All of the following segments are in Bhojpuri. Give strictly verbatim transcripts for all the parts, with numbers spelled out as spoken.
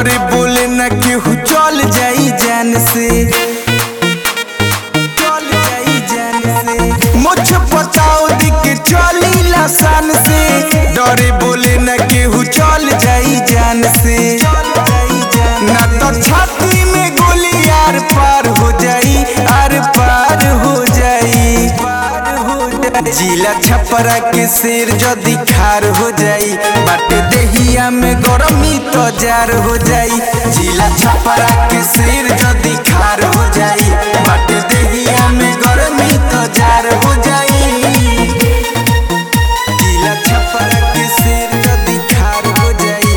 डरे बोले न केहू चल जाई जान से, चल जाई जान से। मुझ पताओ दिख चली लसान से, डरे बोले न केहू चल जाई जान से। ना तो छाती में गोली आर पार हो जाई, आर पार हो जाई। जिला छपरा के शेर जदी खार हो जाई, बाट देहिया में गरमी तो जार हो जाई। जिला छपरा के शेर जदी खार हो जाई, बाट देहिया में गरमी तो जार हो जाई। जिला छपरा के शेर जदी खार हो जाई,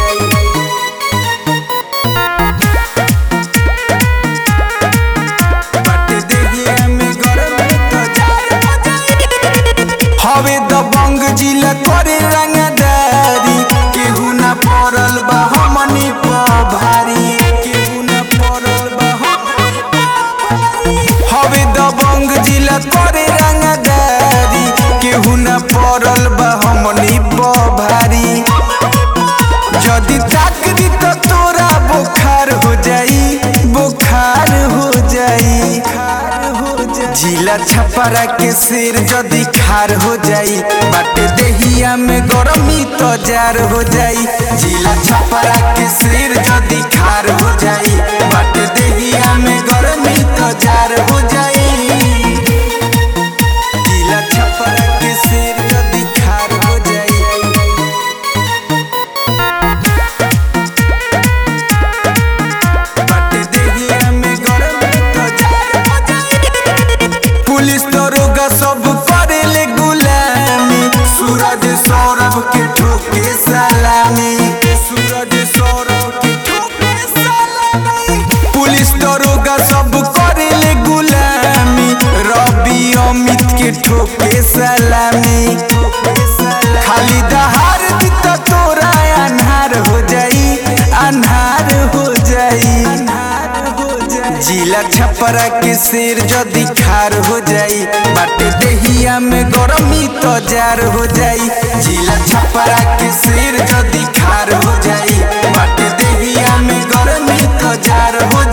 बाट देहिया में गरमी तो जार हो जाई। हवे दबंग जिला करे रंगदारी, केहू ना पड़ल बा हमनी प भारी, केहू ना पड़ल बा हमनी प भारी। हवे दबंग जिला करे रंगदारी, केहू ना पड़ल बा हमनी प भारी। जदी ताक दी तो तोरा बुखार हो जाई, बुखार हो जाई। जिला छपरा के शेर जदी खार हो जाई, बाट देहिया में गरमी तो जार हो जाई। जिला छपरा के शेर जदी खार हो जाई, बाट देहिया में गरमी तो जार हो जाई। जिला छपरा के शेर जदी खार हो जाई, बाट देहिया में गरमी तो जार हो जाई। पुलिस दरोगा सब करेले गुलामी, सूरज सौरभ के ठोके सलामी, सूरज सौरभ के ठोके सलामी। पुलिस दरोगा सब करेले गुलामी, रवि अमित के ठोके सलामी। खाली दहार दी तो तोरा अन्हार हो जाई, अन्हार हो जाई। जिला छपरा के शेर जदी खार हो जाई, बाट देहिया में गरमी तो जार हो जाई। जिला छपरा के शेर जदी खार हो जाई, बाट देहिया में गरमी तो जार हो